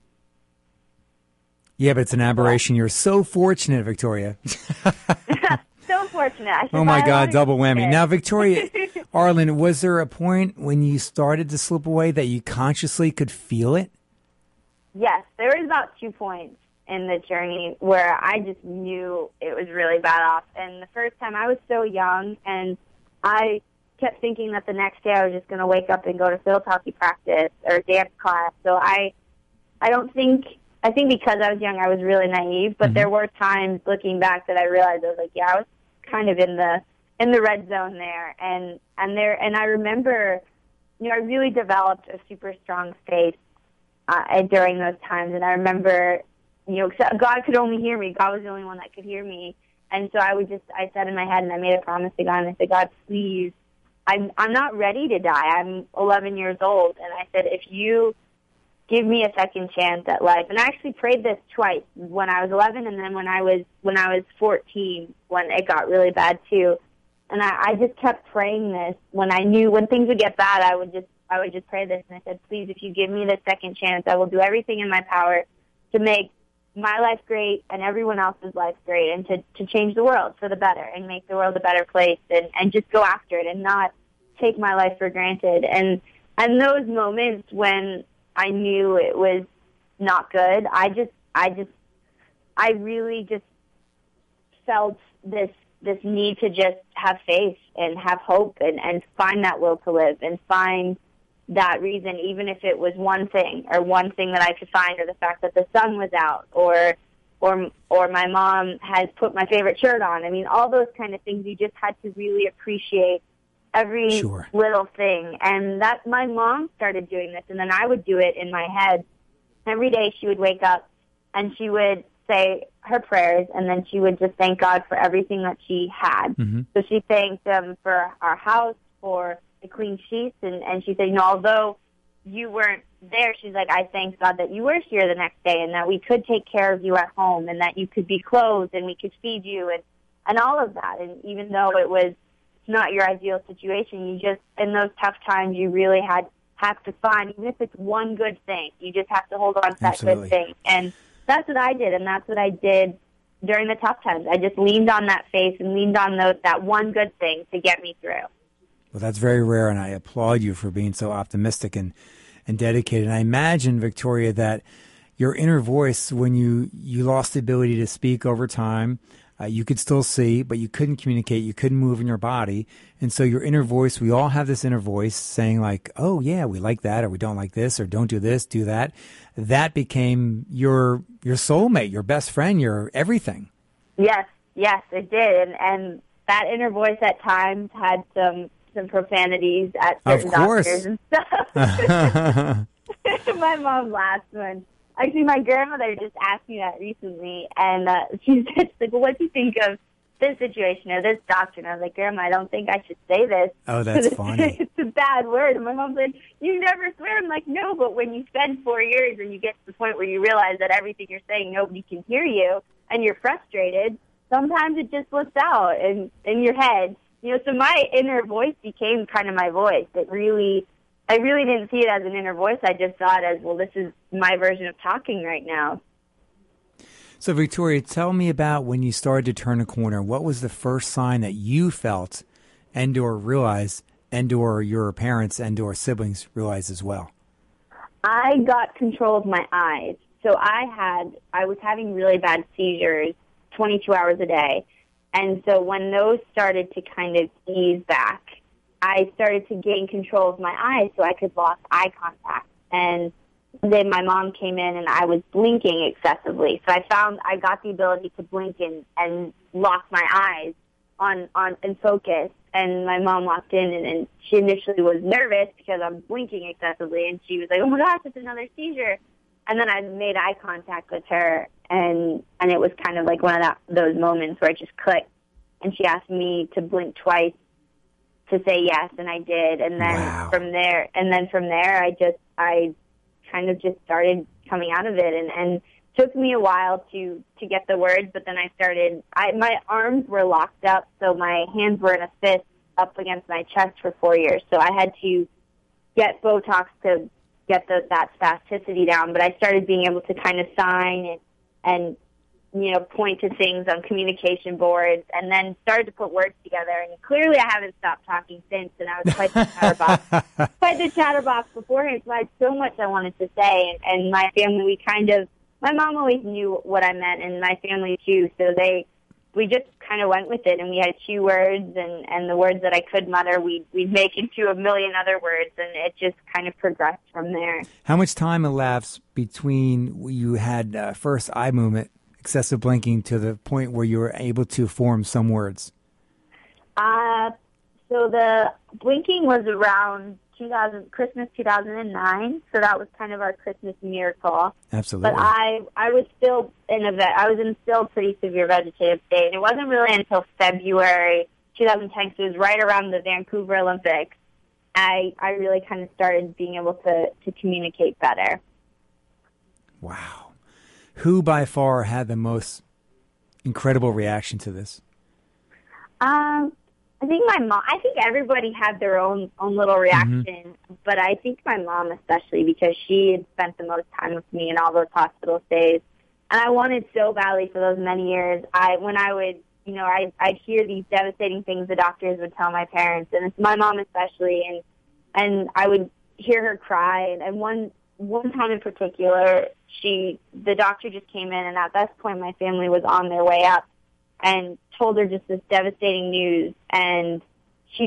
Yeah, but it's an aberration. You're so fortunate, Victoria. So fortunate. I should Oh, my buy a God, lottery double whammy. ticket. Now, Victoria, Arlen, was there a point when you started to slip away that you consciously could feel it? Yes, there was about two points in the journey where I just knew it was really bad off. And the first time, I was so young, and I kept thinking that the next day I was just going to wake up and go to fiddle hockey practice or dance class. So I, I don't think, I think because I was young, I was really naive. But mm-hmm. there were times looking back that I realized I was like, yeah, I was kind of in the in the red zone there, and and there, and I remember, you know, I really developed a super strong faith uh, during those times, and I remember, you know, God could only hear me. God was the only one that could hear me. And so I would just, I said in my head, and I made a promise to God, and I said, God, please, I'm, I'm not ready to die. I'm eleven years old. And I said, if you give me a second chance at life. And I actually prayed this twice, when I was eleven, and then when I was, when I was fourteen, when it got really bad too. And I, I just kept praying this. When I knew, when things would get bad, I would just, I would just pray this. And I said, please, if you give me the second chance, I will do everything in my power to make my life great and everyone else's life great, and to, to change the world for the better and make the world a better place, and, and just go after it and not take my life for granted. And, and those moments when I knew it was not good, I just, I just, I really just felt this, this need to just have faith and have hope and, and find that will to live and find, that reason, even if it was one thing or one thing that I could find, or the fact that the sun was out, or or or my mom has put my favorite shirt on. I mean, all those kind of things, you just had to really appreciate every Sure. little thing. And that my mom started doing this, and then I would do it in my head. Every day she would wake up and she would say her prayers, and then she would just thank God for everything that she had. Mm-hmm. So she thanked Him for our house, for the clean sheets, and, and she said, you know, although you weren't there, she's like, I thank God that you were here the next day, and that we could take care of you at home, and that you could be clothed, and we could feed you, and, and all of that. And even though it was not your ideal situation, you just, in those tough times, you really had have to find, even if it's one good thing, you just have to hold on to that Absolutely. good thing. And that's what I did, and that's what I did during the tough times. I just leaned on that faith and leaned on those, that one good thing to get me through. Well, that's very rare, and I applaud you for being so optimistic and, and dedicated. And I imagine, Victoria, that your inner voice, when you, you lost the ability to speak over time, uh, you could still see, but you couldn't communicate, you couldn't move in your body. And so your inner voice, we all have this inner voice saying like, oh, yeah, we like that, or we don't like this, or don't do this, do that. That became your your soulmate, your best friend, your everything. Yes, yes, it did. And, and that inner voice at times had some some profanities at certain Of course. doctors and stuff. My mom laughs when, actually, my grandmother just asked me that recently, and uh, she said, she's like, well, what do you think of this situation or this doctor? And I was like, Grandma, I don't think I should say this. Oh, that's it's, funny. It's a bad word. And my mom said, you never swear. I'm like, no, but when you spend four years and you get to the point where you realize that everything you're saying, nobody can hear you, and you're frustrated, sometimes it just slips out in, in your head. You know, so my inner voice became kind of my voice. It really, I really didn't see it as an inner voice. I just saw it as, well, this is my version of talking right now. So, Victoria, tell me about when you started to turn a corner. What was the first sign that you felt and or realized and or your parents and or siblings realized as well? I got control of my eyes. So I had, I was having really bad seizures twenty-two hours a day. And so when those started to kind of ease back, I started to gain control of my eyes so I could lock eye contact. And then my mom came in and I was blinking excessively. So I found I got the ability to blink and, and lock my eyes on, on and focus. And my mom walked in and, and she initially was nervous because I'm blinking excessively. And she was like, oh my gosh, it's another seizure. And then I made eye contact with her, and and it was kind of like one of that, those moments where it just clicked. And she asked me to blink twice to say yes, and I did. And then Wow. from there, and then from there, I just I kind of just started coming out of it, and and it took me a while to to get the words. But then I started. I my arms were locked up, so my hands were in a fist up against my chest for four years. So I had to get Botox to get the, that spasticity down, but I started being able to kind of sign and, and, you know, point to things on communication boards, and then started to put words together. And clearly I haven't stopped talking since, and I was quite the chatterbox. quite the chatterbox beforehand, so I had so much I wanted to say. And, and my family, we kind of, my mom always knew what I meant, and my family too, so they, we just kind of went with it, and we had two words, and, and the words that I could mutter, we'd, we'd make into a million other words, and it just kind of progressed from there. How much time elapsed between you had uh, first eye movement, excessive blinking, to the point where you were able to form some words? Uh, so the blinking was around two thousand, Christmas two thousand nine, so that was kind of our Christmas miracle. Absolutely. But I, I was still in a, ve- I was in still pretty severe vegetative state, and it wasn't really until February two thousand ten, so it was right around the Vancouver Olympics, I, I really kind of started being able to, to communicate better. Wow. Who by far had the most incredible reaction to this? Um, I think my mom, I think everybody had their own, own little reaction, mm-hmm. but I think my mom especially, because she had spent the most time with me in all those hospital stays. And I wanted so badly for those many years. I, when I would, you know, I, I'd hear these devastating things the doctors would tell my parents, and it's my mom especially, and, and I would hear her cry. And, and one, one time in particular, she, the doctor just came in, and at that point my family was on their way up, and told her just this devastating news, and she just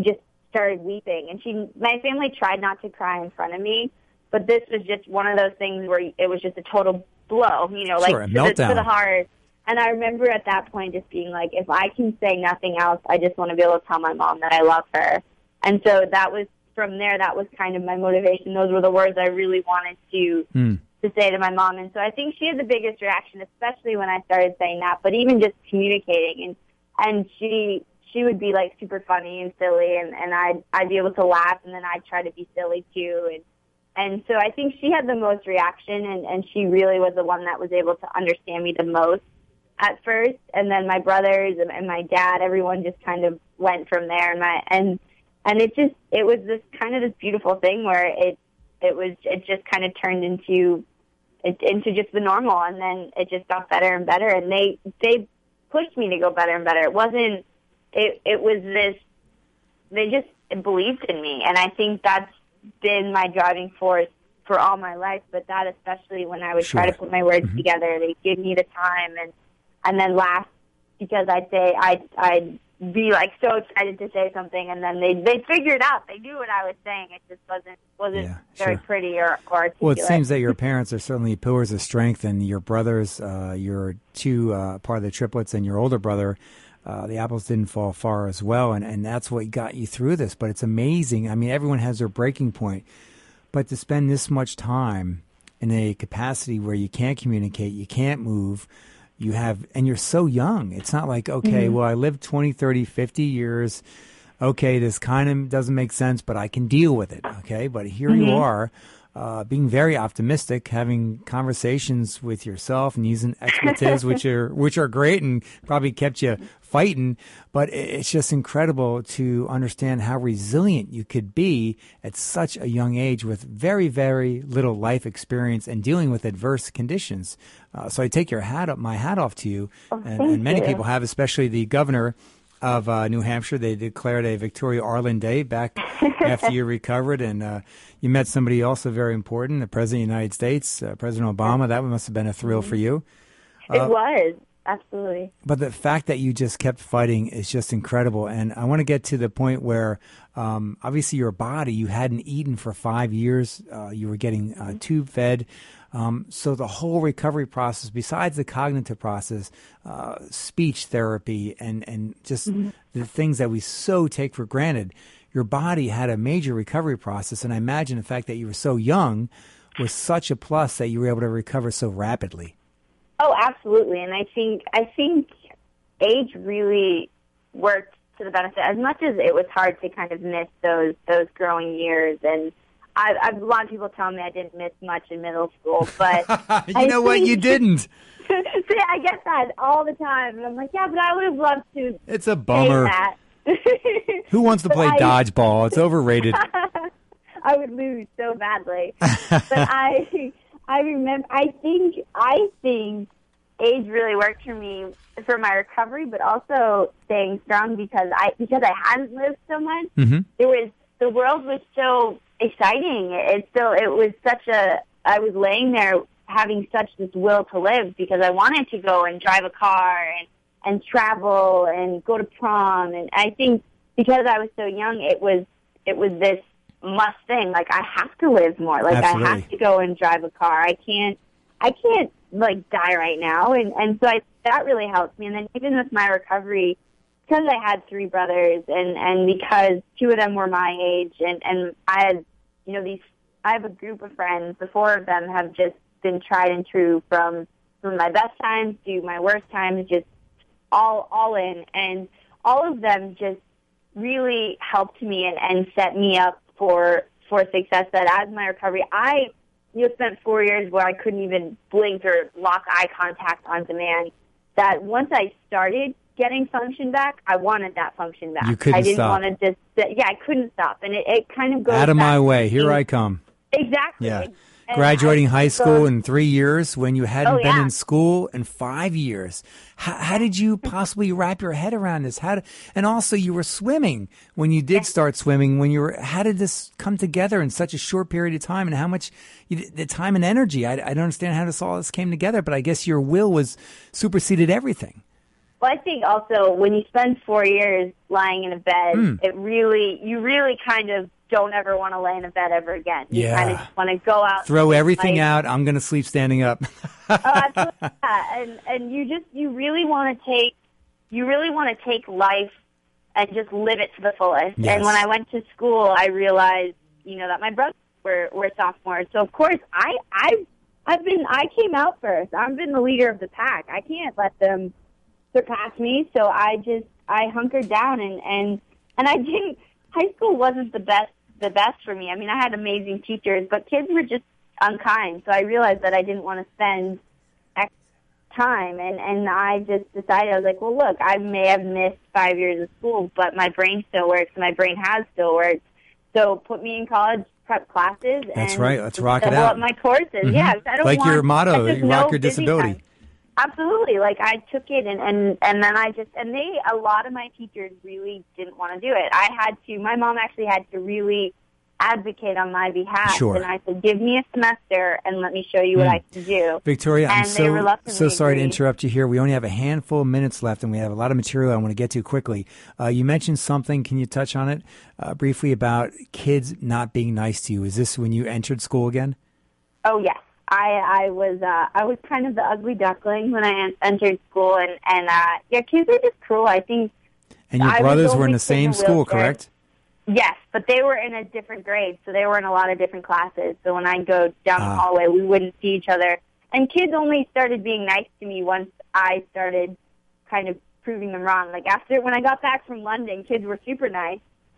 started weeping. And she, my family tried not to cry in front of me, but this was just one of those things where it was just a total blow, you know, sure, like a to meltdown. the, to the heart. And I remember at that point just being like, if I can say nothing else, I just want to be able to tell my mom that I love her. And so that was, from there, that was kind of my motivation. Those were the words I really wanted to Mm. to say to my mom. And so I think she had the biggest reaction, especially when I started saying that, but even just communicating. And and she she would be like super funny and silly, and, and I'd, I'd be able to laugh, and then I'd try to be silly too. And and so I think she had the most reaction, and, and she really was the one that was able to understand me the most at first. And then my brothers and, and my dad, everyone just kind of went from there. And my and and it just it was this kind of this beautiful thing where it it was it just kind of turned into it, into just the normal, and then it just got better and better. And they they pushed me to go better and better. It wasn't it it was this they just believed in me, and I think that's been my driving force for all my life, but that especially when I would Sure. try to put my words Mm-hmm. together. They give me the time and and then laugh because I'd say I'd, I'd be like so excited to say something, and then they they figured out. They knew what I was saying. It just wasn't wasn't Yeah, very sure. pretty or, or articulate. Well, it seems that your parents are certainly pillars of strength, and your brothers, uh, your two uh, part of the triplets, and your older brother, uh, the apples didn't fall far as well, and, and that's what got you through this. But it's amazing. I mean, everyone has their breaking point, but to spend this much time in a capacity where you can't communicate, you can't move, you have, and you're so young. It's not like, okay, Mm-hmm. well, I lived twenty, thirty, fifty years. Okay, this kind of doesn't make sense, but I can deal with it. Okay, but here Mm-hmm. you are, uh, being very optimistic, having conversations with yourself and using expletives, which are which are great and probably kept you fighting. But i- it's just incredible to understand how resilient you could be at such a young age with very, very little life experience and dealing with adverse conditions. Uh, so I take your hat up, my hat off to you, and, thank and many you. people have, especially the governor of uh, New Hampshire. They declared a Victoria Arlen Day back after you recovered, and uh, you met somebody also very important, the President of the United States, uh, President Obama. That must have been a thrill for you. It was absolutely. But the fact that you just kept fighting is just incredible. And I want to get to the point where um, obviously your body, you hadn't eaten for five years. Uh, you were getting uh, tube fed. Um, so the whole recovery process, besides the cognitive process, uh, speech therapy, and, and just the things that we so take for granted, your body had a major recovery process. And I imagine the fact that you were so young was such a plus that you were able to recover so rapidly. Oh, absolutely. And I think I think age really worked to the benefit. As much as it was hard to kind of miss those those growing years, and I, I, a lot of people tell me I didn't miss much in middle school, but you I know what? think- You didn't. See, I get that all the time, and I'm like, yeah, but I would have loved to It's a say bummer. that. Who wants to But play I- dodgeball? It's overrated. I would lose so badly. But I, I remember. I think. I think age really worked for me for my recovery, but also staying strong because I because I hadn't lived so much. Mm-hmm. It was the world was so exciting. It still it was such a. I was laying there having such this will to live because I wanted to go and drive a car and and travel and go to prom. And I think because I was so young, it was it was this must thing. Like I have to live more. Like Absolutely. I have to go and drive a car. I can't. I can't like die right now. And and so I, that really helped me. And then even with my recovery, because I had three brothers and and because two of them were my age, and and I had you know these. I have a group of friends. The four of them have just been tried and true from from my best times to my worst times, just all all in, and all of them just really helped me and, and set me up for for success. That as my recovery, I you know spent four years where I couldn't even blink or lock eye contact on demand. That once I started getting function back, I wanted that function back. You couldn't I didn't stop. want to just yeah, I couldn't stop, and it, it kind of goes Out of back my to way. Here being- I come. Exactly. Yeah. And Graduating I- high so- school in three years when you hadn't Oh, been yeah. in school in five years. How, how did you possibly wrap your head around this? How did, and also you were swimming when you did start swimming. When you were, how did this come together in such a short period of time? And how much you, the time and energy? I, I don't understand how this all this came together. But I guess your will was superseded everything. Well, I think also when you spend four years lying in a bed, Mm. it really, you really kind of don't ever want to lay in a bed ever again. You Yeah. kind of just want to go out. Throw everything life. out. I'm going to sleep standing up. Oh, absolutely. Yeah. And, and you just, you really want to take, you really want to take life and just live it to the fullest. Yes. And when I went to school, I realized, you know, that my brothers were, were sophomores. So of course, I, I, I've been, I came out first. I've been the leader of the pack. I can't let them surpassed me, so I just I hunkered down and and and I didn't. High school wasn't the best the best for me. I mean, I had amazing teachers, but kids were just unkind. So I realized that I didn't want to spend extra time, and and I just decided I was like, well, look, I may have missed five years of school, but my brain still works. My brain has still worked. So put me in college prep classes. That's and right. Let's rock it double out. up my courses. Mhm. Yeah, I don't like want, your motto, there's you no rock your busy disability. time. Absolutely. Like, I took it, and, and, and then I just, and they, a lot of my teachers really didn't want to do it. I had to, my mom actually had to really advocate on my behalf. Sure. And I said, give me a semester and let me show you what Mm. I can do. Victoria, I'm And they so, reluctantly so sorry to agreed. interrupt you here. We only have a handful of minutes left, and we have a lot of material I want to get to quickly. Uh, you mentioned something. Can you touch on it uh, briefly about kids not being nice to you? Is this when you entered school again? Oh, yes. I, I was uh, I was kind of the ugly duckling when I en- entered school, and, and uh, yeah, kids are just cruel. I think. And your I was brothers the were in only the kid in same a school, wheelchair. correct? Yes, but they were in a different grade, so they were in a lot of different classes. So when I'd go down Ah. the hallway, we wouldn't see each other. And kids only started being nice to me once I started kind of proving them wrong. Like, after, when I got back from London, kids were super nice.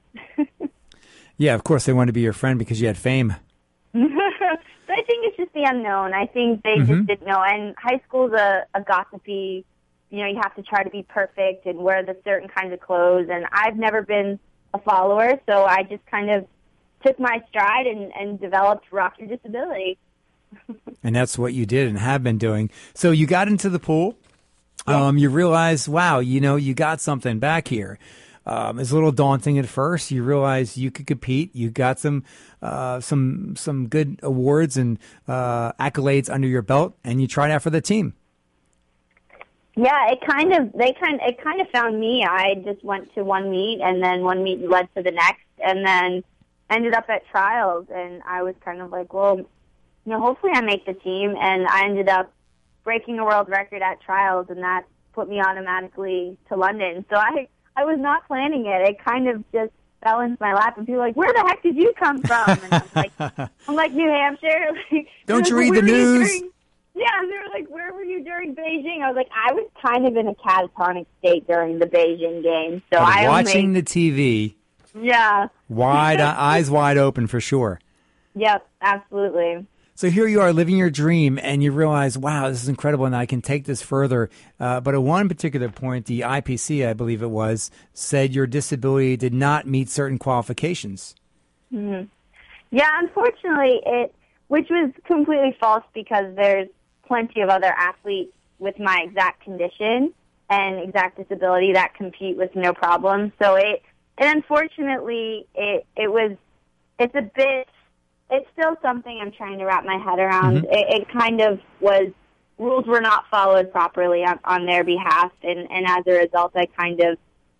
Yeah, of course they wanted to be your friend because you had fame. But I think it's just the unknown. I think they Mhm. just didn't know. And high school's a, a gossipy, you know, you have to try to be perfect and wear the certain kinds of clothes. And I've never been a follower, so I just kind of took my stride and, and developed Rock Your Disability. And that's what you did and have been doing. So you got into the pool. Um, you realized, wow, you know, you got something back here. Um, it's a little daunting at first. You realize you could compete. You got some uh, some some good awards and uh, accolades under your belt, and you tried out for the team. Yeah, it kind of they kind it kind of found me. I just went to one meet, and then one meet led to the next, and then ended up at trials. And I was kind of like, well, you know, hopefully I make the team. And I ended up breaking a world record at trials, and that put me automatically to London. So I I was not planning it. It kind of just fell into my lap, and people were like, where the heck did you come from? And I'm like, I'm like New Hampshire. Don't you Like, read "Where the were you news?" during-" Yeah, and they were like, where were you during Beijing? I was like, I was kind of in a catatonic state during the Beijing game. So But I watching only, the T V, yeah, wide eyes wide open for sure. yep, absolutely. So here you are living your dream, and you realize, wow, this is incredible, and I can take this further. Uh, but at one particular point, the I P C, I believe it was, said your disability did not meet certain qualifications. Mm-hmm. Yeah, unfortunately, it, which was completely false because there's plenty of other athletes with my exact condition and exact disability that compete with no problem. So it, and unfortunately, it, it was, it's a bit, it's still something I'm trying to wrap my head around. Mhm. It, it kind of was, rules were not followed properly on, on their behalf, and, and as a result, I kind of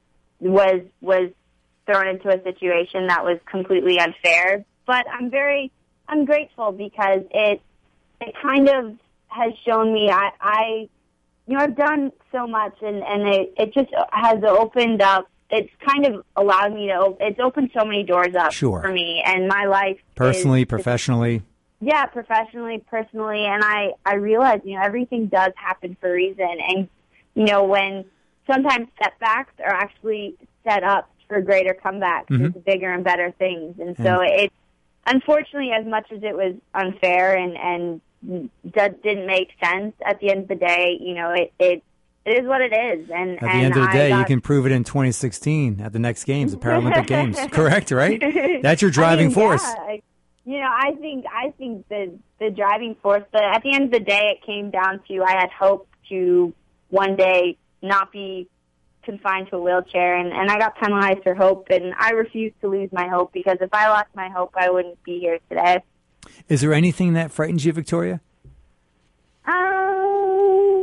was was thrown into a situation that was completely unfair. But I'm very, I'm grateful because it, it kind of has shown me I, I you know, I've done so much, and, and it, it just has opened up. It's kind of allowed me to, it's opened so many doors up Sure. for me, and my life Personally, is, professionally. yeah, professionally, personally, and I, I realize, you know, everything does happen for a reason, and, you know, when sometimes setbacks are actually set up for greater comebacks Mhm. into bigger and better things, and And- so it, unfortunately, as much as it was unfair and, and that didn't make sense, at the end of the day, you know, it, it, it is what it is, and At the and end of the I day, you got- can prove it in twenty sixteen at the next games, the Paralympic Games. Correct, right? That's your I driving mean, force. yeah, I- you know, I think I think the the driving force. But at the end of the day, it came down to I had hope to one day not be confined to a wheelchair, and, and I got penalized for hope, and I refused to lose my hope because if I lost my hope, I wouldn't be here today. Is there anything that frightens you, Victoria? Um, no,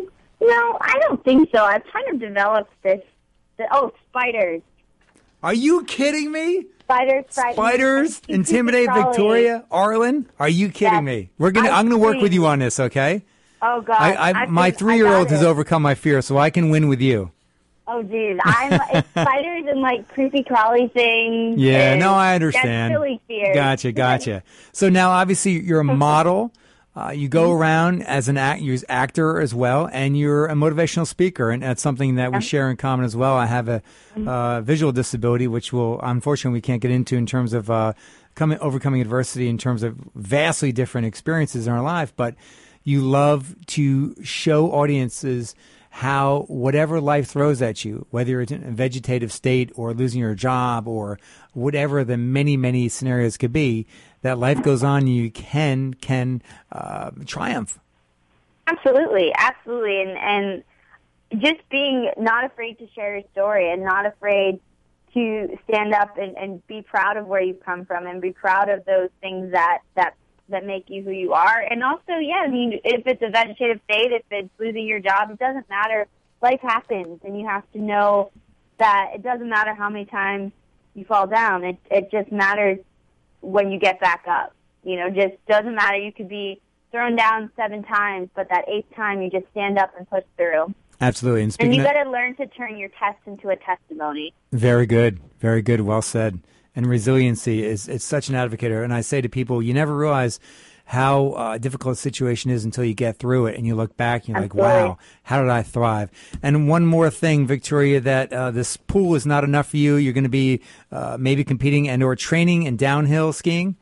No, I don't think so. I've kind of developed this. The, oh, spiders. Are you kidding me? Spiders, frighten Spiders me. intimidate Crawly. Victoria Arlen? Are you kidding Yes. me? We're gonna. I I'm gonna work agree. with you on this, okay? Oh God! I, I, I my think I three-year-old got has it. overcome my fear, so I can win with you. Oh, geez. I'm it's spiders and like creepy crawly things. Yeah, and no, I understand. That's silly fears. Gotcha, gotcha. So now, obviously, you're a model. Uh, you go around as an act, you're an actor as well, and you're a motivational speaker, and that's something that we share in common as well. I have a uh, visual disability, which will unfortunately we can't get into in terms of uh, coming overcoming adversity in terms of vastly different experiences in our life. But you love to show audiences how whatever life throws at you, whether you're in a vegetative state or losing your job or whatever the many, many scenarios could be, that life goes on, you can can uh, triumph. Absolutely, absolutely, and and just being not afraid to share your story and not afraid to stand up and, and be proud of where you've come from and be proud of those things that, that that make you who you are. And also, yeah, I mean, if it's a vegetative state, if it's losing your job, it doesn't matter. Life happens, and you have to know that it doesn't matter how many times you fall down. It it just matters when you get back up. You know, just doesn't matter. You could be thrown down seven times, but that eighth time you just stand up and push through. Absolutely. And, And speaking you of, got to learn to turn your test into a testimony. very good, very good, well said. And resiliency is it's such an advocate. And I say to people, you never realize how uh, difficult a situation is until you get through it and you look back and you're Absolutely. like, wow, how did I thrive? And one more thing, Victoria, that uh, this pool is not enough for you. You're going to be uh, maybe competing and or training in downhill skiing.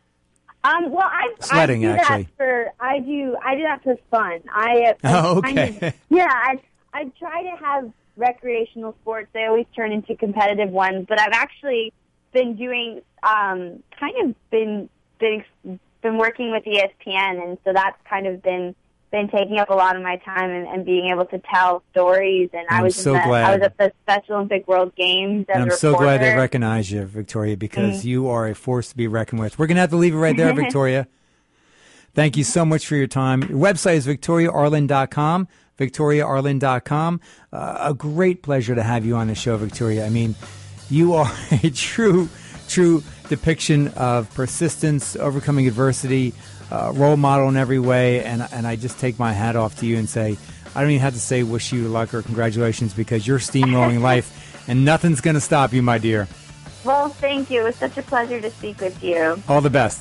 Um, well, I, Sledding, I do actually. that for I do I do that for fun. I, I Oh, kind okay. of, yeah, I I try to have recreational sports. They always turn into competitive ones, but I've actually been doing um, kind of been been been working with E S P N, and so that's kind of been been taking up a lot of my time and, and being able to tell stories. And I I'm was so in the, glad. I was at the Special Olympic World Games as And I'm a so glad they reporter. recognize you, Victoria, because Mm. you are a force to be reckoned with. We're going to have to leave it right there, Victoria. Thank you so much for your time. Your website is victoria arlen dot com, victoria arlen dot com. Uh, a great pleasure to have you on the show, Victoria. I mean, you are a true, true depiction of persistence, overcoming adversity, uh, role model in every way. And, and I just take my hat off to you and say, I don't even have to say wish you luck or congratulations because you're steamrolling life and nothing's going to stop you, my dear. Well, thank you. It was such a pleasure to speak with you. All the best.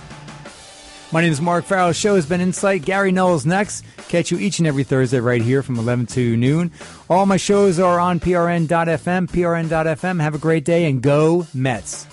My name is Mark Farrell. The show has been Insight. Gary Knowles next. Catch you each and every Thursday right here from eleven to noon. All my shows are on P R N dot F M, P R N dot F M. Have a great day and go Mets.